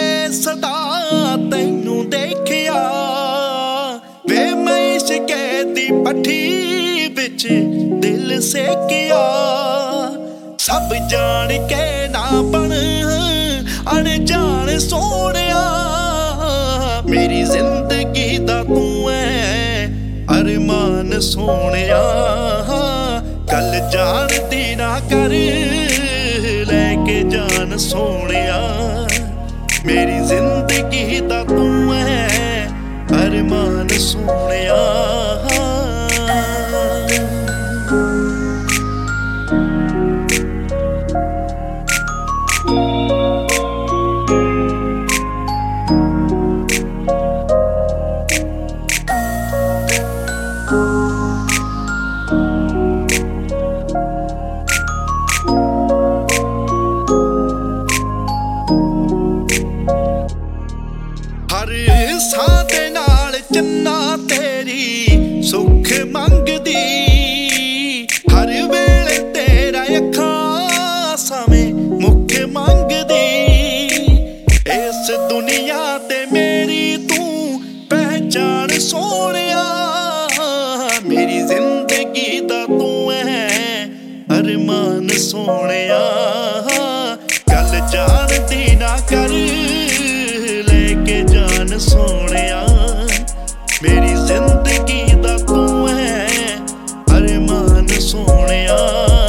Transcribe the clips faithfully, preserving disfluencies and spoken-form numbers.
सदा तैनू देखिया वे मैं शिकैत दी पट्ठी बिच दिल सेकिया। सब जान के ना बन अनजान सोनिया, मेरी जिंदगी दा तू है अरमान सोनिया। गल जानदी ना कर लेके जान सोनिया, मेरी जिंदगी दा तू है अरमान सोनिया। हर सां दे नाल चन्ना तेरी सुख मंगदी, हर वेले तेरा अखां सावें मुख मंगदी। इस दुनिया ते मेरी तू पहचान सोनिया, मेरी जिंदगी दा तू है अरमान सोनिया। गल जानदी ना कर लेके जान सोनिया, मेरी जिंदगी दा तू है अरमान सोनिया।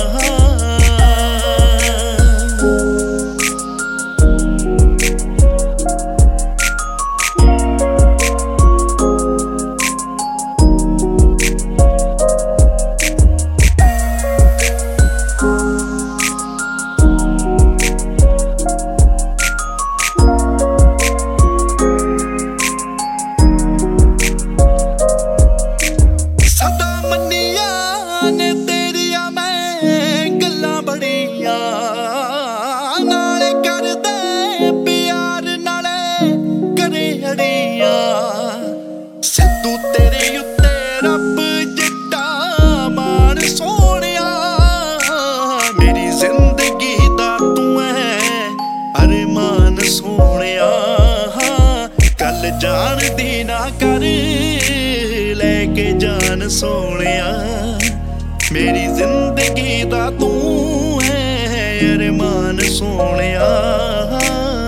नाले करदे प्यार नाले करे अड़िया, सिद्धू तेरे उत्ते रब जिट्टा मान सोनिया। मेरी जिंदगी दा तू है अरमान सोनिया। गल जानदी ना कर लेके जान सोनिया, मेरी जिंदगी दा तू है अरमान सोनिया।